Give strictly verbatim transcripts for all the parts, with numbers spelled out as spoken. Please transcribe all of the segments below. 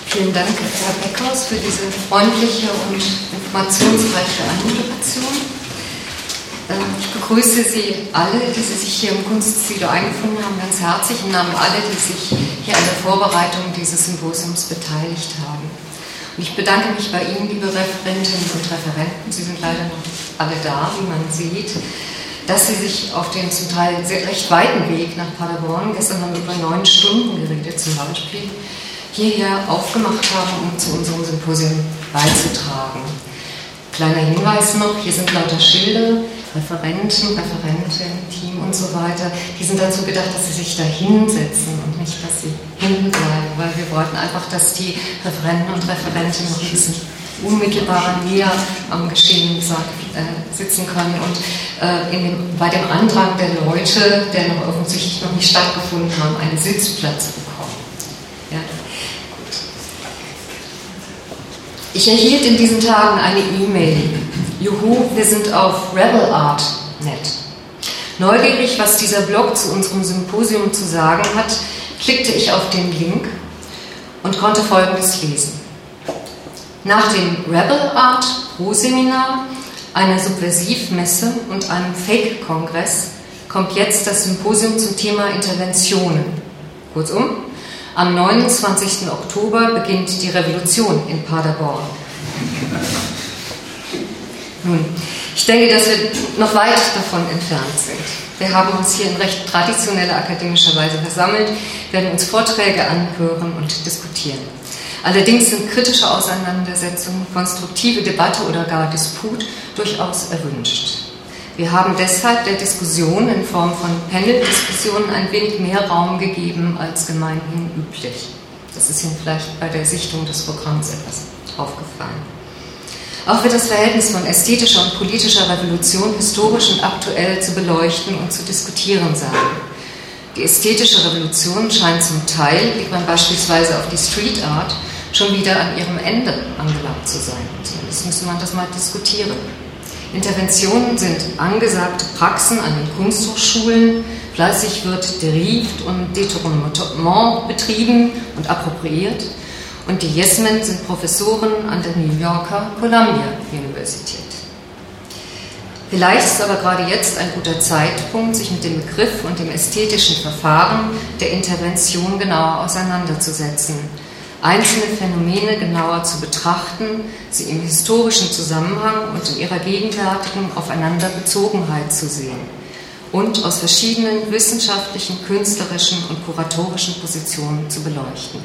Vielen Dank, Herr Beckhaus, für diese freundliche und informationsreiche Anmoderation. Ich begrüße Sie alle, die Sie sich hier im Kunstsilo eingefunden haben, ganz herzlich im Namen aller, die sich hier an der Vorbereitung dieses Symposiums beteiligt haben. Und ich bedanke mich bei Ihnen, liebe Referentinnen und Referenten, Sie sind leider noch alle da, wie man sieht, dass Sie sich auf den zum Teil sehr, recht weiten Weg nach Paderborn, gestern haben wir über neun Stunden geredet zum Beispiel, hierher aufgemacht haben, um zu unserem Symposium beizutragen. Kleiner Hinweis noch, hier sind lauter Schilder, Referenten, Referentinnen, Team und so weiter. Die sind dazu gedacht, dass sie sich da hinsetzen und nicht, dass sie hinten bleiben, weil wir wollten einfach, dass die Referenten und Referentinnen noch ein bisschen unmittelbarer näher am Geschehen äh, sitzen können und äh, in dem, bei dem Andrang der Leute, der noch offensichtlich noch nicht stattgefunden haben, einen Sitzplatz bekommen. Ja. Ich erhielt in diesen Tagen eine E-Mail. Juhu, wir sind auf rebelart punkt net. Neugierig, was dieser Blog zu unserem Symposium zu sagen hat, klickte ich auf den Link und konnte Folgendes lesen. Nach dem Rebel-Art Pro-Seminar, einer Subversivmesse und einem Fake-Kongress kommt jetzt das Symposium zum Thema Interventionen. Kurzum, am neunundzwanzigsten Oktober beginnt die Revolution in Paderborn. Nun, ich denke, dass wir noch weit davon entfernt sind. Wir haben uns hier in recht traditioneller akademischer Weise versammelt, werden uns Vorträge anhören und diskutieren. Allerdings sind kritische Auseinandersetzungen, konstruktive Debatte oder gar Disput durchaus erwünscht. Wir haben deshalb der Diskussion in Form von Panel-Diskussionen ein wenig mehr Raum gegeben als gemeinhin üblich. Das ist Ihnen vielleicht bei der Sichtung des Programms etwas aufgefallen. Auch wird das Verhältnis von ästhetischer und politischer Revolution historisch und aktuell zu beleuchten und zu diskutieren sein. Die ästhetische Revolution scheint zum Teil, blickt man beispielsweise auf die Street Art, schon wieder an ihrem Ende angelangt zu sein. Zumindest müsste man das mal diskutieren. Interventionen sind angesagte Praxen an den Kunsthochschulen, fleißig wird derivat und Detournement betrieben und appropriiert. Und die Yes-Men sind Professoren an der New Yorker Columbia Universität. Vielleicht ist aber gerade jetzt ein guter Zeitpunkt, sich mit dem Begriff und dem ästhetischen Verfahren der Intervention genauer auseinanderzusetzen, einzelne Phänomene genauer zu betrachten, sie im historischen Zusammenhang und in ihrer gegenwärtigen Aufeinanderbezogenheit zu sehen und aus verschiedenen wissenschaftlichen, künstlerischen und kuratorischen Positionen zu beleuchten.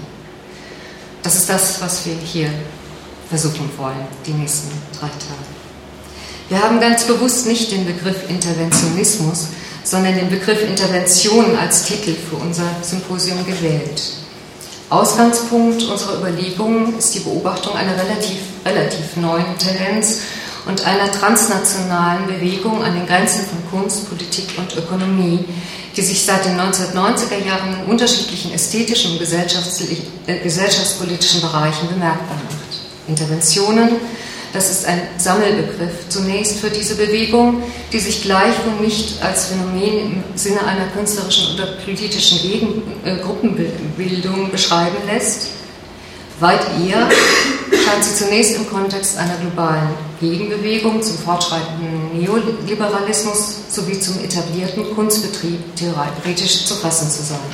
Das ist das, was wir hier versuchen wollen, die nächsten drei Tage. Wir haben ganz bewusst nicht den Begriff Interventionismus, sondern den Begriff Intervention als Titel für unser Symposium gewählt. Ausgangspunkt unserer Überlegungen ist die Beobachtung einer relativ, relativ neuen Tendenz und einer transnationalen Bewegung an den Grenzen von Kunst, Politik und Ökonomie, die sich seit den neunzehnhundertneunziger Jahren in unterschiedlichen ästhetischen und gesellschaftspolitischen Bereichen bemerkbar macht. Interventionen, das ist ein Sammelbegriff zunächst für diese Bewegung, die sich gleichwohl nicht als Phänomen im Sinne einer künstlerischen oder politischen Gegen- äh, Gruppenbildung beschreiben lässt. Weit eher scheint sie zunächst im Kontext einer globalen Gegenbewegung zum fortschreitenden Neoliberalismus sowie zum etablierten Kunstbetrieb theoretisch zu fassen zu sein.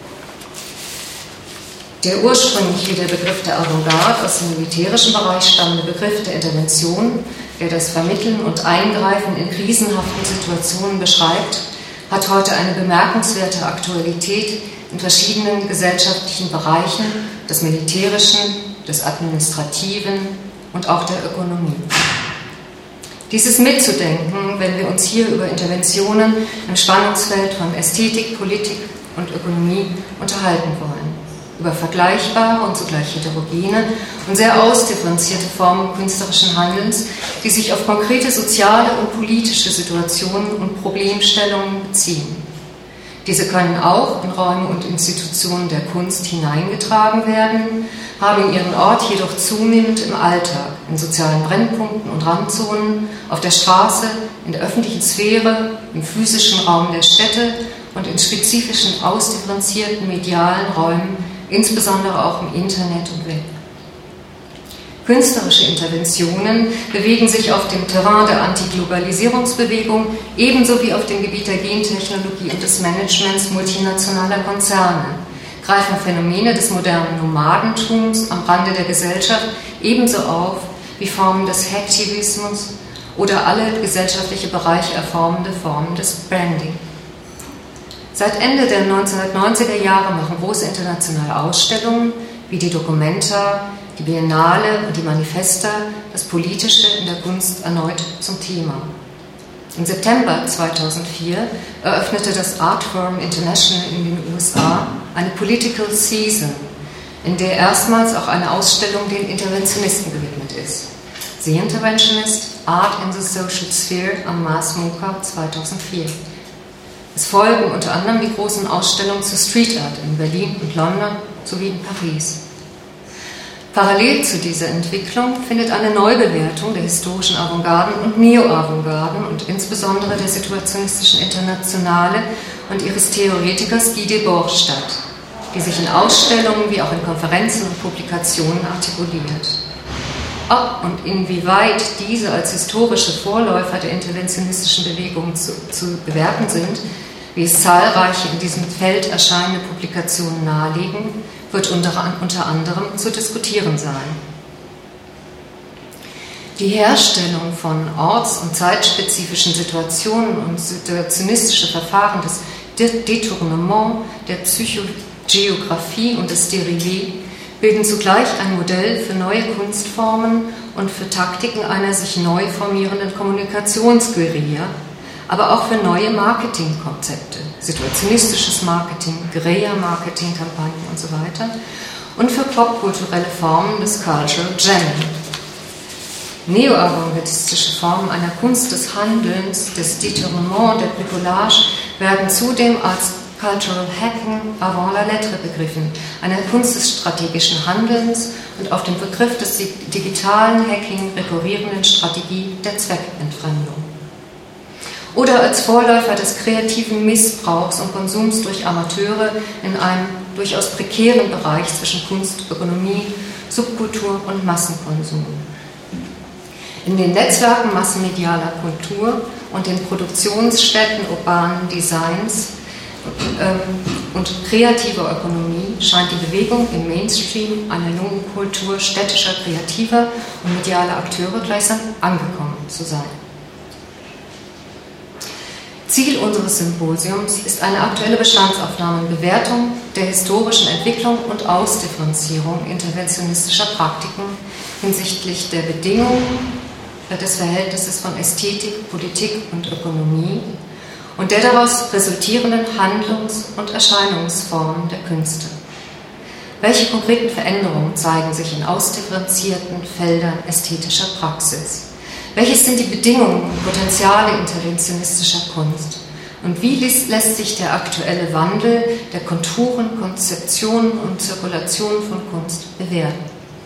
Der ursprünglich, wie der Begriff der Avantgarde aus dem militärischen Bereich stammende Begriff der Intervention, der das Vermitteln und Eingreifen in krisenhaften Situationen beschreibt, hat heute eine bemerkenswerte Aktualität in verschiedenen gesellschaftlichen Bereichen des Militärischen, des Administrativen und auch der Ökonomie. Dies ist mitzudenken, wenn wir uns hier über Interventionen im Spannungsfeld von Ästhetik, Politik und Ökonomie unterhalten wollen. Über vergleichbare und zugleich heterogene und sehr ausdifferenzierte Formen künstlerischen Handelns, die sich auf konkrete soziale und politische Situationen und Problemstellungen beziehen. Diese können auch in Räume und Institutionen der Kunst hineingetragen werden, haben ihren Ort jedoch zunehmend im Alltag, in sozialen Brennpunkten und Randzonen, auf der Straße, in der öffentlichen Sphäre, im physischen Raum der Städte und in spezifischen, ausdifferenzierten medialen Räumen, insbesondere auch im Internet und Web. Künstlerische Interventionen bewegen sich auf dem Terrain der Antiglobalisierungsbewegung ebenso wie auf dem Gebiet der Gentechnologie und des Managements multinationaler Konzerne, greifen Phänomene des modernen Nomadentums am Rande der Gesellschaft ebenso auf wie Formen des Hacktivismus oder alle gesellschaftliche Bereiche erformende Formen des Branding. Seit Ende der neunzehnhundertneunziger Jahre machen große internationale Ausstellungen wie die Documenta, die Biennale und die Manifesta das Politische in der Kunst erneut zum Thema. Im September zweitausendvier eröffnete das Art Forum International in den U S A eine Political Season, in der erstmals auch eine Ausstellung den Interventionisten gewidmet ist. The Interventionist, Art in the Social Sphere am Mars MoCA zweitausendvier. Es folgen unter anderem die großen Ausstellungen zur Street Art in Berlin und London sowie in Paris. Parallel zu dieser Entwicklung findet eine Neubewertung der historischen Avantgarden und Neo-Avantgarden und insbesondere der situationistischen Internationale und ihres Theoretikers Guy Debord statt, die sich in Ausstellungen wie auch in Konferenzen und Publikationen artikuliert. Ob und inwieweit diese als historische Vorläufer der interventionistischen Bewegung zu, zu bewerten sind, wie es zahlreiche in diesem Feld erscheinende Publikationen nahelegen, wird unter, unter anderem zu diskutieren sein. Die Herstellung von orts- und zeitspezifischen Situationen und situationistische Verfahren des Détournement, der Psychogeographie und des Derivé bilden zugleich ein Modell für neue Kunstformen und für Taktiken einer sich neu formierenden Kommunikationsguerilla, aber auch für neue Marketingkonzepte, situationistisches Marketing, Guerilla-Marketing-Kampagnen und so weiter und für popkulturelle Formen des Cultural Jamming. Neo-avantgardistische Formen einer Kunst des Handelns, des Détournement, der Bricolage werden zudem als Cultural Hacking avant la lettre begriffen, einer Kunst des strategischen Handelns und auf den Begriff des digitalen Hacking rekurrierenden Strategie der Zweckentfremdung. Oder als Vorläufer des kreativen Missbrauchs und Konsums durch Amateure in einem durchaus prekären Bereich zwischen Kunst, Ökonomie, Subkultur und Massenkonsum. In den Netzwerken massenmedialer Kultur und den Produktionsstätten urbanen Designs ähm, und kreativer Ökonomie scheint die Bewegung im Mainstream analogen Kultur städtischer Kreativer und medialer Akteure gleichsam angekommen zu sein. Ziel unseres Symposiums ist eine aktuelle Bestandsaufnahme und Bewertung der historischen Entwicklung und Ausdifferenzierung interventionistischer Praktiken hinsichtlich der Bedingungen des Verhältnisses von Ästhetik, Politik und Ökonomie und der daraus resultierenden Handlungs- und Erscheinungsformen der Künste. Welche konkreten Veränderungen zeigen sich in ausdifferenzierten Feldern ästhetischer Praxis? Welches sind die Bedingungen und Potenziale interventionistischer Kunst? Und wie lässt sich der aktuelle Wandel der Konturen, Konzeptionen und Zirkulation von Kunst bewerten?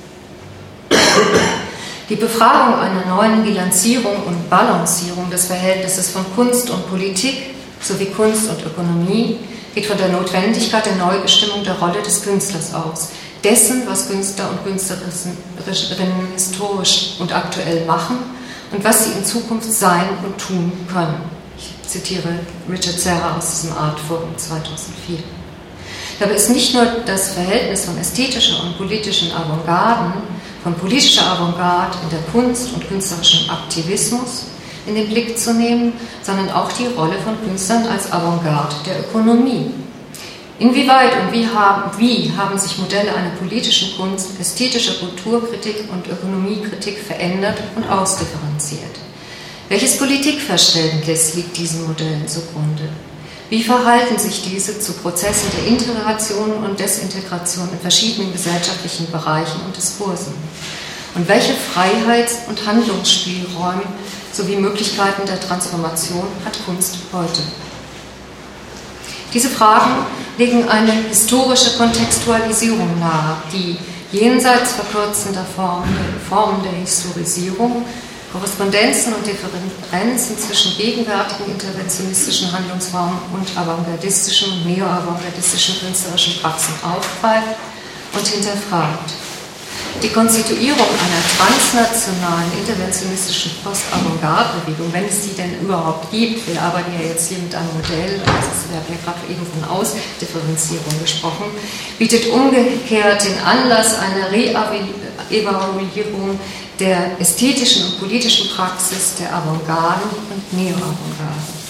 Die Befragung einer neuen Bilanzierung und Balancierung des Verhältnisses von Kunst und Politik sowie Kunst und Ökonomie geht von der Notwendigkeit der Neubestimmung der Rolle des Künstlers aus, dessen, was Künstler und Künstlerinnen historisch und aktuell machen und was sie in Zukunft sein und tun können. Ich zitiere Richard Serra aus diesem Art Forum zweitausendvier. Dabei ist nicht nur das Verhältnis von ästhetischen und politischen Avantgarden, von politischer Avantgarde in der Kunst und künstlerischem Aktivismus in den Blick zu nehmen, sondern auch die Rolle von Künstlern als Avantgarde der Ökonomie. Inwieweit und wie haben, wie haben sich Modelle einer politischen Kunst, ästhetischer Kulturkritik und Ökonomiekritik verändert und ausdifferenziert? Welches Politikverständnis liegt diesen Modellen zugrunde? Wie verhalten sich diese zu Prozessen der Integration und Desintegration in verschiedenen gesellschaftlichen Bereichen und Diskursen? Und welche Freiheits- und Handlungsspielräume sowie Möglichkeiten der Transformation hat Kunst heute? Diese Fragen legen eine historische Kontextualisierung nahe, die jenseits verkürzender Formen, Formen der Historisierung Korrespondenzen und Differenzen zwischen gegenwärtigen interventionistischen Handlungsformen und avantgardistischen und neo-avantgardistischen künstlerischen Praxen aufgreift und hinterfragt. Die Konstituierung einer transnationalen interventionistischen Post-Avantgarde-Bewegung, wenn es die denn überhaupt gibt, wir arbeiten ja jetzt hier mit einem Modell, also wir haben ja gerade eben von Ausdifferenzierung gesprochen, bietet umgekehrt den Anlass einer Re-Evaluierung der ästhetischen und politischen Praxis der Avantgarden und Neo-Avantgarden.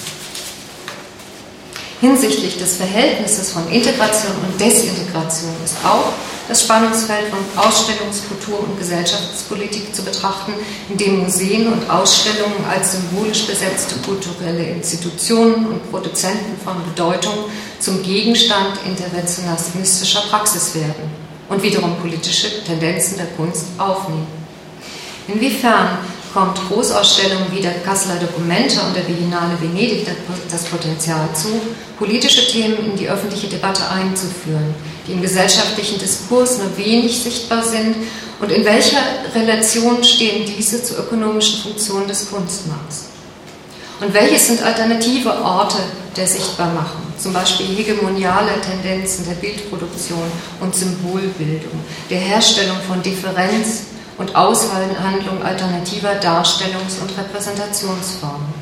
Hinsichtlich des Verhältnisses von Integration und Desintegration ist auch das Spannungsfeld von Ausstellungs-, Kultur- und Gesellschaftspolitik zu betrachten, in dem Museen und Ausstellungen als symbolisch besetzte kulturelle Institutionen und Produzenten von Bedeutung zum Gegenstand interventionistischer Praxis werden und wiederum politische Tendenzen der Kunst aufnehmen. Inwiefern kommt Großausstellungen wie der Kasseler Documenta und der Biennale Venedig das Potenzial zu, politische Themen in die öffentliche Debatte einzuführen, die im gesellschaftlichen Diskurs nur wenig sichtbar sind, und in welcher Relation stehen diese zur ökonomischen Funktion des Kunstmarkts? Und welches sind alternative Orte der Sichtbarmachung, zum Beispiel hegemoniale Tendenzen der Bildproduktion und Symbolbildung, der Herstellung von Differenz und Aushandlung alternativer Darstellungs- und Repräsentationsformen?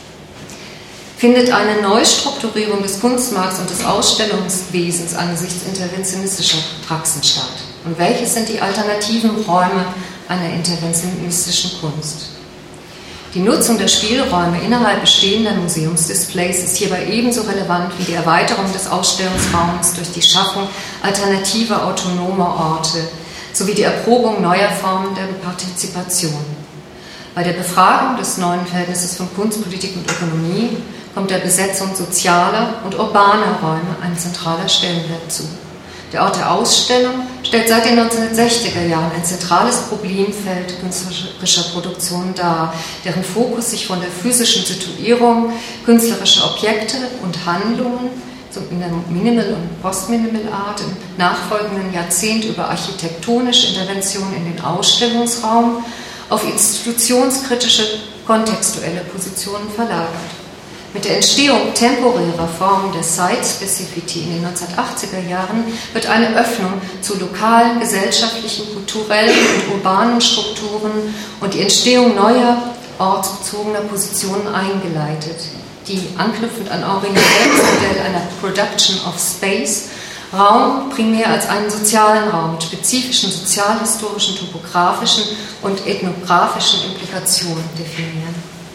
Findet eine Neustrukturierung des Kunstmarkts und des Ausstellungswesens angesichts interventionistischer Praxen statt? Und welche sind die alternativen Räume einer interventionistischen Kunst? Die Nutzung der Spielräume innerhalb bestehender Museumsdisplays ist hierbei ebenso relevant wie die Erweiterung des Ausstellungsraums durch die Schaffung alternativer autonomer Orte sowie die Erprobung neuer Formen der Partizipation. Bei der Befragung des neuen Verhältnisses von Kunstpolitik und Ökonomie kommt der Besetzung sozialer und urbaner Räume ein zentraler Stellenwert zu. Der Ort der Ausstellung stellt seit den neunzehnhundertsechziger Jahren ein zentrales Problemfeld künstlerischer Produktion dar, deren Fokus sich von der physischen Situierung künstlerischer Objekte und Handlungen in der Minimal- und Post-Minimal-Art im nachfolgenden Jahrzehnt über architektonische Interventionen in den Ausstellungsraum auf institutionskritische, kontextuelle Positionen verlagert. Mit der Entstehung temporärer Formen der Site-Specificity in den neunzehnhundertachtziger Jahren wird eine Öffnung zu lokalen, gesellschaftlichen, kulturellen und urbanen Strukturen und die Entstehung neuer, ortsbezogener Positionen eingeleitet, die anknüpfend an Henri Nouvel's Modell einer Production of Space Raum primär als einen sozialen Raum mit spezifischen sozialhistorischen, topografischen und ethnografischen Implikationen definieren.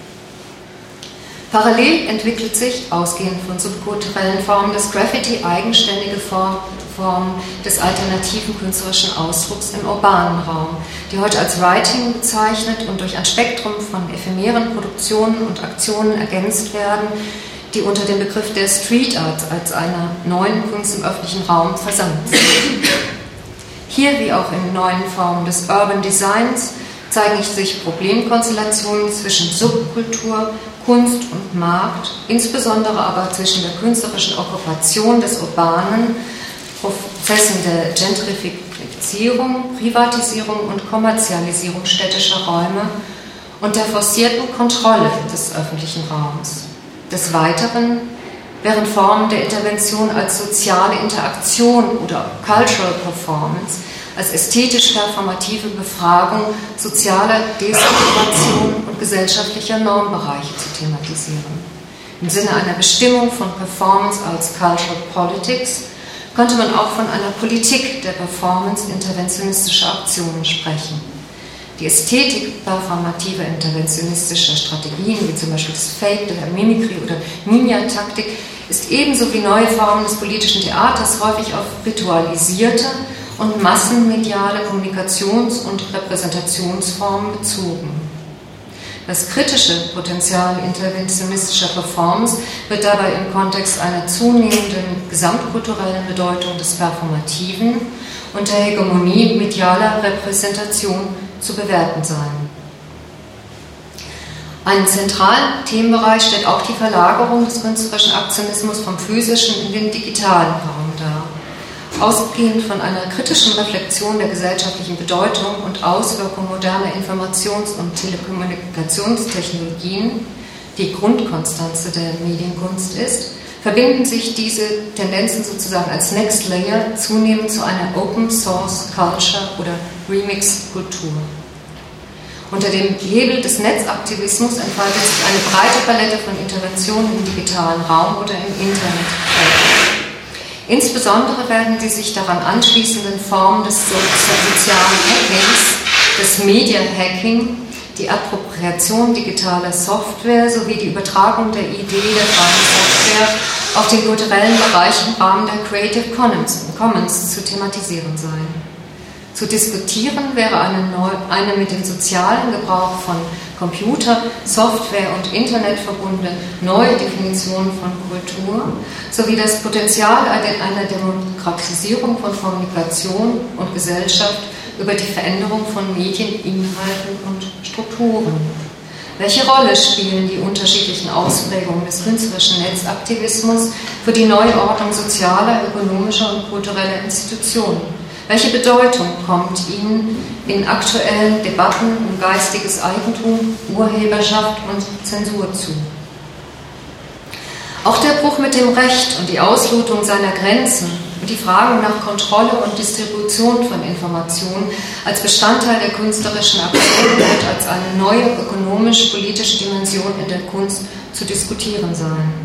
Parallel entwickelt sich, ausgehend von subkulturellen Formen des Graffiti, eigenständige Form, Formen des alternativen künstlerischen Ausdrucks im urbanen Raum, die heute als Writing bezeichnet und durch ein Spektrum von ephemeren Produktionen und Aktionen ergänzt werden, die unter dem Begriff der Street Art als einer neuen Kunst im öffentlichen Raum versammelt sind. Hier, wie auch in neuen Formen des Urban Designs, zeigen sich Problemkonstellationen zwischen Subkultur, Kunst und Markt, insbesondere aber zwischen der künstlerischen Okkupation des Urbanen, Prozessen der Gentrifizierung, Privatisierung und Kommerzialisierung städtischer Räume und der forcierten Kontrolle des öffentlichen Raums. Des Weiteren, während Formen der Intervention als soziale Interaktion oder Cultural Performance, als ästhetisch-performative Befragung sozialer Desintegration und gesellschaftlicher Normbereiche zu thematisieren. Im Sinne einer Bestimmung von Performance als Cultural Politics könnte man auch von einer Politik der Performance interventionistischer Aktionen sprechen. Die Ästhetik performativer interventionistischer Strategien, wie zum Beispiel das Fake, der Mimikry oder Ninja-Taktik, ist ebenso wie neue Formen des politischen Theaters häufig auf ritualisierte und massenmediale Kommunikations- und Repräsentationsformen bezogen. Das kritische Potenzial interventionistischer Performance wird dabei im Kontext einer zunehmenden gesamtkulturellen Bedeutung des Performativen und der Hegemonie medialer Repräsentation zu bewerten sein. Einen zentralen Themenbereich stellt auch die Verlagerung des künstlerischen Aktionismus vom physischen in den digitalen Raum dar. Ausgehend von einer kritischen Reflexion der gesellschaftlichen Bedeutung und Auswirkung moderner Informations- und Telekommunikationstechnologien, die Grundkonstanze der Medienkunst ist, verbinden sich diese Tendenzen sozusagen als Next Layer zunehmend zu einer Open Source Culture oder Remix-Kultur. Unter dem Label des Netzaktivismus entfaltet sich eine breite Palette von Interventionen im digitalen Raum oder im Internet. Insbesondere werden die sich daran anschließenden Formen des sozialen Hackings, des Media-Hacking, die Appropriation digitaler Software sowie die Übertragung der Idee der freien Software auf den kulturellen Bereich im Rahmen der Creative Commons, Commons zu thematisieren sein. Zu diskutieren wäre eine, neu, eine mit dem sozialen Gebrauch von Computer, Software und Internet verbundene neue Definition von Kultur sowie das Potenzial einer Demokratisierung von Kommunikation und Gesellschaft über die Veränderung von Medieninhalten und Strukturen. Welche Rolle spielen die unterschiedlichen Ausprägungen des künstlerischen Netzaktivismus für die Neuordnung sozialer, ökonomischer und kultureller Institutionen? Welche Bedeutung kommt ihnen in aktuellen Debatten um geistiges Eigentum, Urheberschaft und Zensur zu? Auch der Bruch mit dem Recht und die Auslotung seiner Grenzen und die Fragen nach Kontrolle und Distribution von Informationen als Bestandteil der künstlerischen Aktion wird als eine neue ökonomisch-politische Dimension in der Kunst zu diskutieren sein.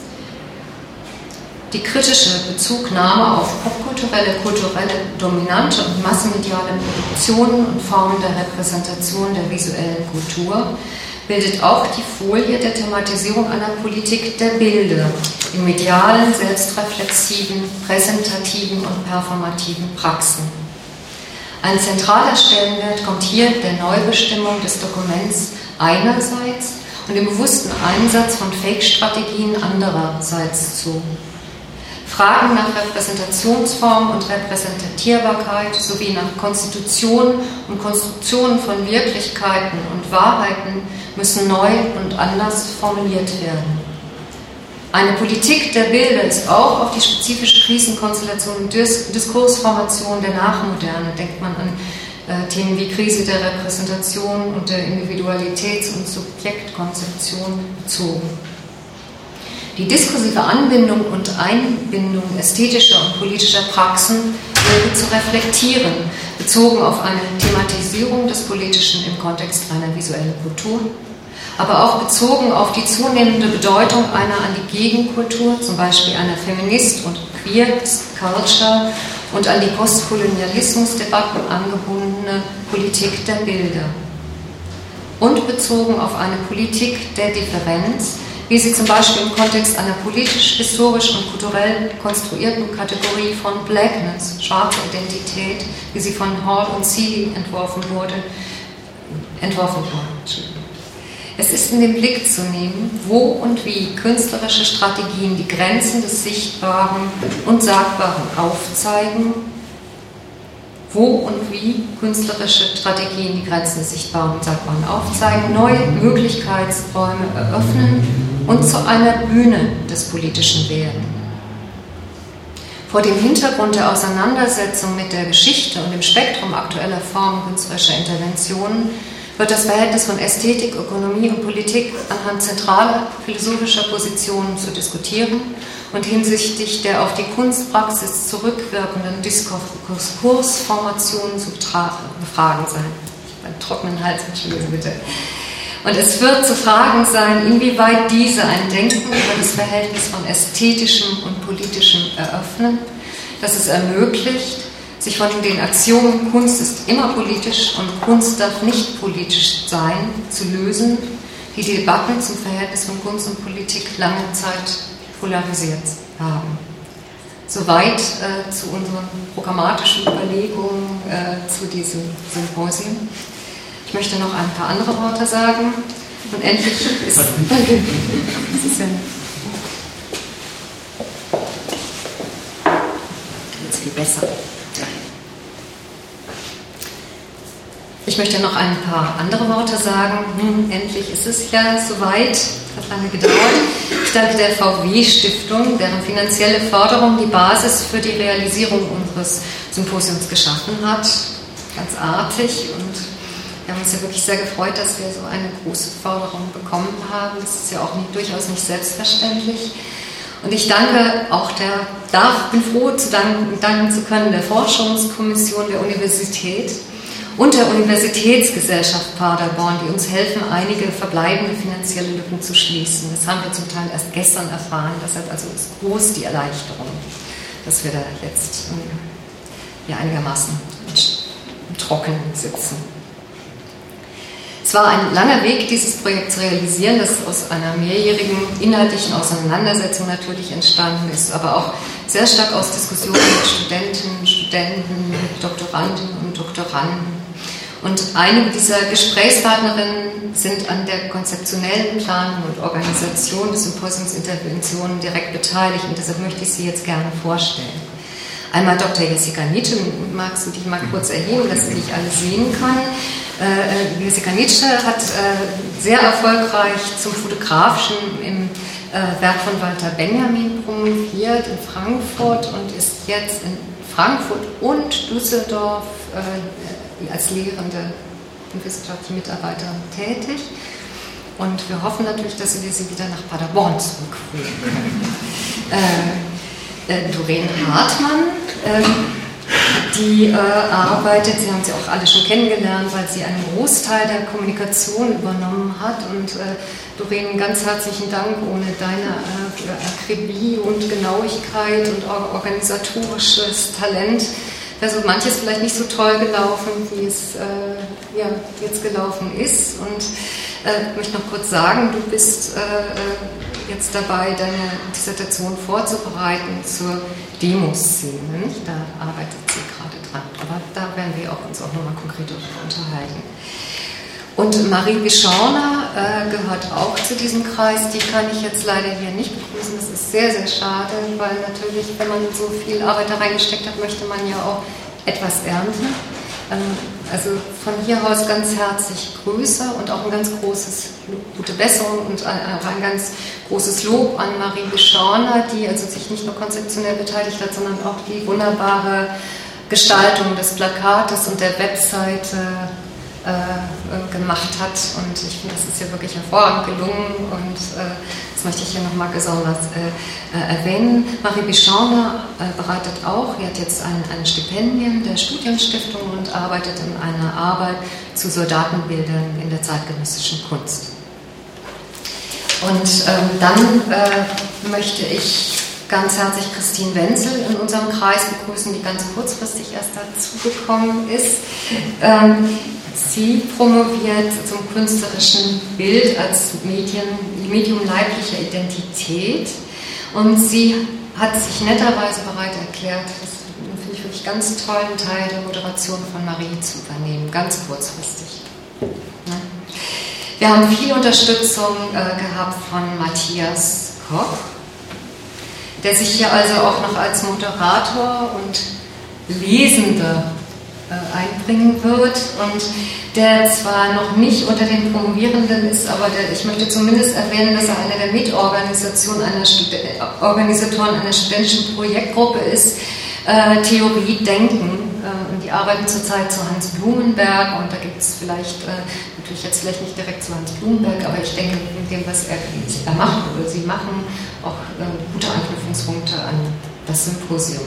Die kritische Bezugnahme auf popkulturelle, kulturelle, dominante und massenmediale Produktionen und Formen der Repräsentation der visuellen Kultur bildet auch die Folie der Thematisierung einer Politik der Bilder in medialen, selbstreflexiven, präsentativen und performativen Praxen. Ein zentraler Stellenwert kommt hier der Neubestimmung des Dokuments einerseits und dem bewussten Einsatz von Fake-Strategien andererseits zu. Fragen nach Repräsentationsform und Repräsentierbarkeit sowie nach Konstitution und Konstruktionen von Wirklichkeiten und Wahrheiten müssen neu und anders formuliert werden. Eine Politik der Bilder ist auch auf die spezifische Krisenkonstellation und Diskursformation der Nachmoderne, denkt man an äh, Themen wie Krise der Repräsentation und der Individualitäts- und Subjektkonzeption bezogen. Die diskursive Anbindung und Einbindung ästhetischer und politischer Praxen wäre zu reflektieren, bezogen auf eine Thematisierung des Politischen im Kontext einer visuellen Kultur, aber auch bezogen auf die zunehmende Bedeutung einer an die Gegenkultur, zum Beispiel einer Feminist- und Queer-Culture und an die Postkolonialismusdebatten angebundene Politik der Bilder. Und bezogen auf eine Politik der Differenz, wie sie zum Beispiel im Kontext einer politisch, historisch und kulturell konstruierten Kategorie von Blackness, schwarze Identität, wie sie von Hall und Seeley entworfen wurde, entworfen wurde. Es ist in den Blick zu nehmen, wo und wie künstlerische Strategien die Grenzen des Sichtbaren und Sagbaren aufzeigen, wo und wie künstlerische Strategien die Grenzen des Sichtbaren und Sagbaren aufzeigen, neue Möglichkeitsräume eröffnen und zu einer Bühne des Politischen werden. Vor dem Hintergrund der Auseinandersetzung mit der Geschichte und dem Spektrum aktueller Formen künstlerischer Interventionen wird das Verhältnis von Ästhetik, Ökonomie und Politik anhand zentraler philosophischer Positionen zu diskutieren und hinsichtlich der auf die Kunstpraxis zurückwirkenden Diskursformationen zu befragen sein. Ich habe einen trockenen Hals, entschuldigen bitte. Und es wird zu fragen sein, inwieweit diese ein Denken über das Verhältnis von Ästhetischem und Politischem eröffnen, dass es ermöglicht, sich von den Axiomen Kunst ist immer politisch und Kunst darf nicht politisch sein, zu lösen, die die Debatten zum Verhältnis von Kunst und Politik lange Zeit polarisiert haben. Soweit äh, zu unseren programmatischen Überlegungen äh, zu diesem Symposium. Ich möchte noch ein paar andere Worte sagen. Und endlich ist, das ist ja jetzt viel besser. Ich möchte noch ein paar andere Worte sagen. Hm, endlich ist es ja soweit. Hat lange gedauert. Ich danke der V W-Stiftung, deren finanzielle Förderung die Basis für die Realisierung unseres Symposiums geschaffen hat. Ganz artig, und wir haben uns ja wirklich sehr gefreut, dass wir so eine große Förderung bekommen haben. Das ist ja auch nicht, durchaus nicht selbstverständlich. Und ich danke auch der, darf, bin froh zu danken, danken zu können der Forschungskommission der Universität und der Universitätsgesellschaft Paderborn, die uns helfen, einige verbleibende finanzielle Lücken zu schließen. Das haben wir zum Teil erst gestern erfahren. Deshalb also ist groß die Erleichterung, dass wir da jetzt ja, einigermaßen trocken sitzen. Es war ein langer Weg, dieses Projekt zu realisieren, das aus einer mehrjährigen inhaltlichen Auseinandersetzung natürlich entstanden ist, aber auch sehr stark aus Diskussionen mit Studentinnen, Studenten, mit Doktorandinnen und Doktoranden. Und einige dieser Gesprächspartnerinnen sind an der konzeptionellen Planung und Organisation des Symposiumsinterventionen direkt beteiligt und deshalb möchte ich sie jetzt gerne vorstellen. Einmal Doktor Jessica Nitsche, magst du dich mal kurz erheben, dass sie dich alle sehen kann. Äh, Jessica Nitsche hat äh, sehr erfolgreich zum Fotografischen im äh, Werk von Walter Benjamin promoviert in Frankfurt und ist jetzt in Frankfurt und Düsseldorf äh, als lehrende und wissenschaftliche Mitarbeiterin tätig. Und wir hoffen natürlich, dass wir sie wieder nach Paderborn zurückholen können. äh, Doreen Hartmann, ähm, die äh, arbeitet, Sie haben sie auch alle schon kennengelernt, weil sie einen Großteil der Kommunikation übernommen hat. Und äh, Doreen, ganz herzlichen Dank, ohne deine äh, Akribie und Genauigkeit und or organisatorisches Talent wäre so manches vielleicht nicht so toll gelaufen, wie es äh, ja, jetzt gelaufen ist. Und äh, ich möchte noch kurz sagen, du bist äh, jetzt dabei, deine Dissertation vorzubereiten zur Demoszene. Da arbeitet sie gerade dran. Aber da werden wir auch uns auch nochmal konkret unterhalten. Und Marie Bischorner äh, gehört auch zu diesem Kreis. Die kann ich jetzt leider hier nicht begrüßen. Das ist sehr, sehr schade, weil natürlich, wenn man so viel Arbeit da reingesteckt hat, möchte man ja auch etwas ernten. Ähm, also von hier aus ganz herzlich Grüße und auch ein ganz großes gute Besserung und ein, ein ganz großes Lob an Marie Bischorner, die also sich nicht nur konzeptionell beteiligt hat, sondern auch die wunderbare Gestaltung des Plakates und der Webseite äh, gemacht hat. Und ich finde, das ist ja wirklich hervorragend gelungen und äh, das möchte ich hier nochmal besonders äh, äh, erwähnen. Marie Bischorner äh, bereitet auch, sie hat jetzt ein, ein Stipendium der Studienstiftung und arbeitet in einer Arbeit zu Soldatenbildern in der zeitgenössischen Kunst. Und ähm, dann äh, möchte ich ganz herzlich Christine Wenzel in unserem Kreis begrüßen, die ganz kurzfristig erst dazugekommen ist. Ähm, sie promoviert zum künstlerischen Bild als Medien, Medium leiblicher Identität und sie hat sich netterweise bereit erklärt, das finde ich wirklich ganz tollen Teil der Moderation von Marie zu übernehmen, ganz kurzfristig. Ja. Wir haben viel Unterstützung äh, gehabt von Matthias Koch, der sich hier also auch noch als Moderator und Lesender äh, einbringen wird und der zwar noch nicht unter den Promovierenden ist, aber der, ich möchte zumindest erwähnen, dass er einer der Mitorganisatoren einer, Organisatoren einer studentischen Projektgruppe ist, äh, Theorie Denken. Äh, und die arbeiten zurzeit zu Hans Blumenberg und da gibt es vielleicht, äh, natürlich jetzt vielleicht nicht direkt zu Hans Blumenberg, aber ich denke mit dem, was er, er macht oder sie machen, auch äh, gute Anknüpfungspunkte an das Symposium.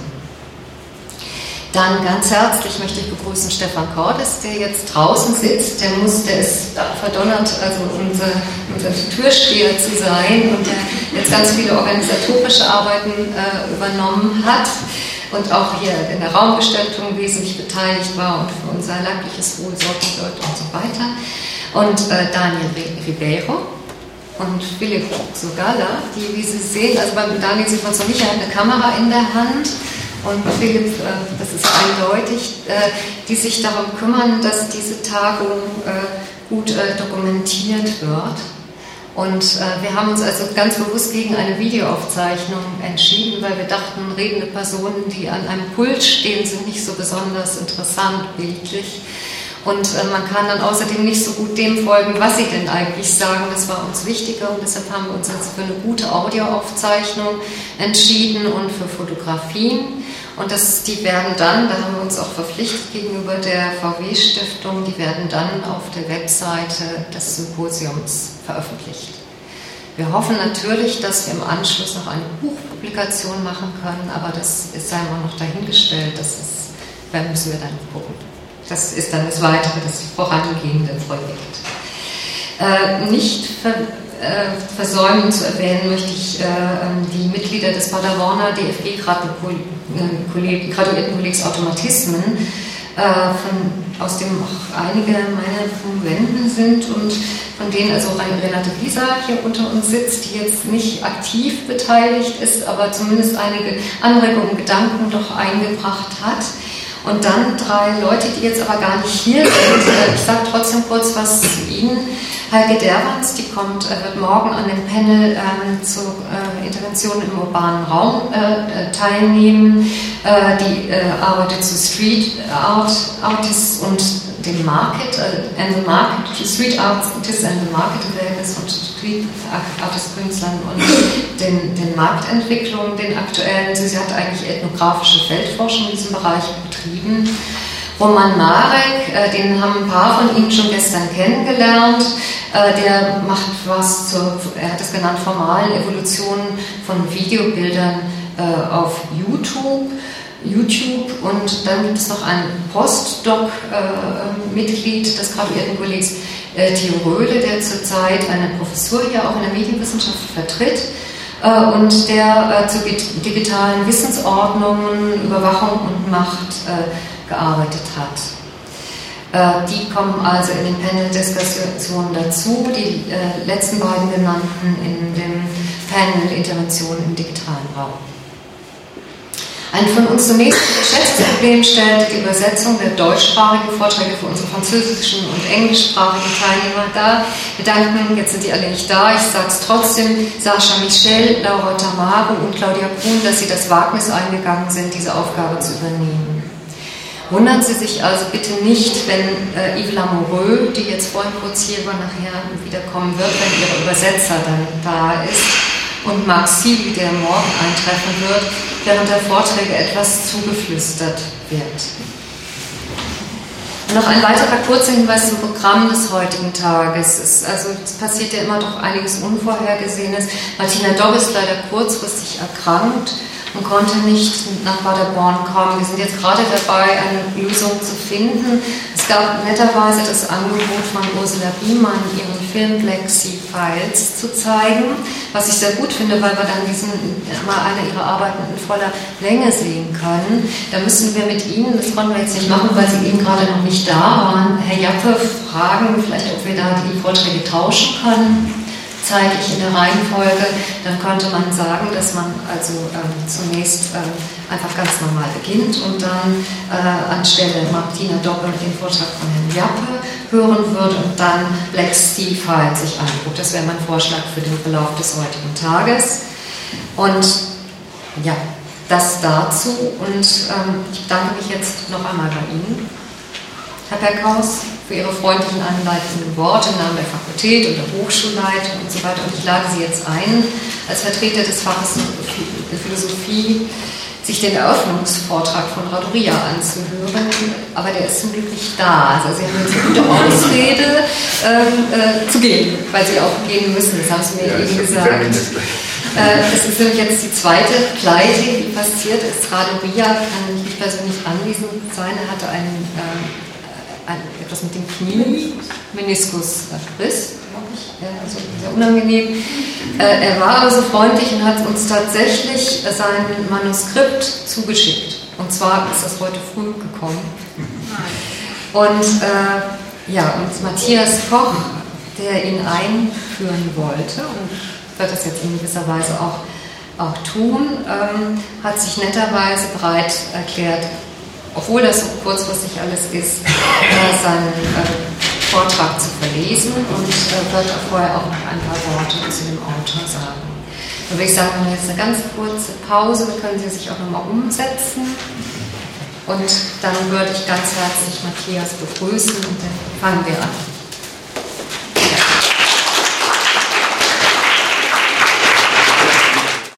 Dann ganz herzlich möchte ich begrüßen Stefan Cordes, der jetzt draußen sitzt. Der muss, der ist verdonnert, also unser, unser Türsteher zu sein und der jetzt ganz viele organisatorische Arbeiten äh, übernommen hat und auch hier in der Raumgestaltung wesentlich beteiligt war und für unser leibliches Wohl sorgen wird und so weiter. Und äh, Daniel Ribeiro und Philipp Sogala, die, wie Sie sehen, also beim Daniel sieht man es noch nicht, er hat eine Kamera in der Hand. Und Philipp, das ist eindeutig, die sich darum kümmern, dass diese Tagung gut dokumentiert wird. Und wir haben uns also ganz bewusst gegen eine Videoaufzeichnung entschieden, weil wir dachten, redende Personen, die an einem Pult stehen, sind nicht so besonders interessant bildlich. Und man kann dann außerdem nicht so gut dem folgen, was sie denn eigentlich sagen. Das war uns wichtiger und deshalb haben wir uns also für eine gute Audioaufzeichnung entschieden und für Fotografien. Und das, die werden dann, da haben wir uns auch verpflichtet gegenüber der V W-Stiftung, die werden dann auf der Webseite des Symposiums veröffentlicht. Wir hoffen natürlich, dass wir im Anschluss noch eine Buchpublikation machen können, aber das ist einmal noch dahingestellt, das ist, da müssen wir dann gucken. Das ist dann das weitere, das vorangehende Projekt. Äh, nicht ver, äh, versäumen zu erwähnen möchte ich äh, die Mitglieder des Paderborner D F G-Graduiertenkollegs Automatismen, äh, von, aus dem auch einige meiner Promovenden sind und von denen also Renate Wieser hier unter uns sitzt, die jetzt nicht aktiv beteiligt ist, aber zumindest einige Anregungen und Gedanken doch eingebracht hat. Und dann drei Leute, die jetzt aber gar nicht hier sind. Ich sage trotzdem kurz was zu ihnen. Heike Derwans, die kommt, wird morgen an dem Panel ähm, zur äh, Intervention im urbanen Raum äh, teilnehmen. Äh, die äh, arbeitet zu Street Art Artists und dem Market, uh, and the Market, Street Artists and the Market Awareness und Street Artist Künstlern und den, den Marktentwicklungen, den aktuellen. Sie hat eigentlich ethnografische Feldforschung in diesem Bereich betrieben. Roman Marek, äh, den haben ein paar von Ihnen schon gestern kennengelernt, äh, der macht was zur, er hat es genannt, formalen Evolution von Videobildern äh, auf YouTube. YouTube und dann gibt es noch ein Postdoc-Mitglied äh, des Graduiertenkollegs äh, Theo Röhle, der zurzeit eine Professur hier auch in der Medienwissenschaft vertritt äh, und der äh, zu digitalen Wissensordnungen, Überwachung und Macht äh, gearbeitet hat. Äh, die kommen also in den Panel-Diskussionen dazu, die äh, letzten beiden genannten in dem Panel Intervention im digitalen Raum. Ein von uns zunächst geschätztes Problem stellt die Übersetzung der deutschsprachigen Vorträge für unsere französischen und englischsprachigen Teilnehmer dar. Wir danken, jetzt sind die alle nicht da, ich sage es trotzdem, Sascha Michel, Laura Tamaro und Claudia Kuhn, dass sie das Wagnis eingegangen sind, diese Aufgabe zu übernehmen. Wundern Sie sich also bitte nicht, wenn äh, Yves Lamoureux, die jetzt vorhin kurz hier war, nachher wiederkommen wird, wenn Ihre Übersetzer dann da ist, und Max Siegel, der morgen eintreffen wird, während der Vorträge etwas zugeflüstert wird. Und noch ein weiterer kurzer Hinweis zum Programm des heutigen Tages. Es, also, es passiert ja immer doch einiges Unvorhergesehenes. Martina Dobb ist leider kurzfristig erkrankt und konnte nicht nach Paderborn kommen. Wir sind jetzt gerade dabei, eine Lösung zu finden. Es gab netterweise das Angebot von Ursula Biemann, ihren Film Black Sea Files zu zeigen, was ich sehr gut finde, weil wir dann diesen, mal eine ihrer Arbeiten in voller Länge sehen können. Da müssen wir mit Ihnen, das konnten wir jetzt nicht machen, weil Sie eben gerade noch nicht da waren, Herr Jappe fragen, vielleicht ob wir da die Vorträge tauschen können. Zeige ich in der Reihenfolge, dann könnte man sagen, dass man also ähm, zunächst ähm, einfach ganz normal beginnt und dann äh, anstelle Martina Doppel den Vortrag von Herrn Jappe hören würde und dann Black Sea Files sich anguckt. Das wäre mein Vorschlag für den Verlauf des heutigen Tages. Und ja, das dazu und ähm, ich bedanke mich jetzt noch einmal bei Ihnen, Herr Beckhaus, für Ihre freundlichen anleitenden Worte im Namen der Fakultät und der Hochschulleitung und so weiter. Und ich lade Sie jetzt ein, als Vertreter des Faches der Philosophie, sich den Eröffnungsvortrag von Radoria anzuhören. Aber der ist zum Glück nicht da. Also Sie haben jetzt eine gute Ausrede, ähm, äh, zu gehen, weil Sie auch gehen müssen. Das haben Sie mir ja, eben gesagt. Äh, das ist nämlich jetzt die zweite Pleite, die passiert ist. Radoria kann nicht persönlich anwesend sein. Er hatte einen äh, Ein, etwas mit dem Knie, Meniskusriss, glaube ich, ja, also sehr unangenehm. Äh, er war aber so freundlich und hat uns tatsächlich sein Manuskript zugeschickt. Und zwar ist das heute früh gekommen. Und äh, ja, und Matthias Koch, der ihn einführen wollte und wird das jetzt in gewisser Weise auch, auch tun, ähm, hat sich netterweise bereit erklärt, obwohl das so kurzfristig alles ist, äh, seinen äh, Vortrag zu verlesen und äh, wird auch vorher auch noch ein paar Worte zu dem Autor sagen. Dann würde ich sagen, wir haben jetzt eine ganz kurze Pause, dann können Sie sich auch nochmal umsetzen und dann würde ich ganz herzlich Matthias begrüßen und dann fangen wir an.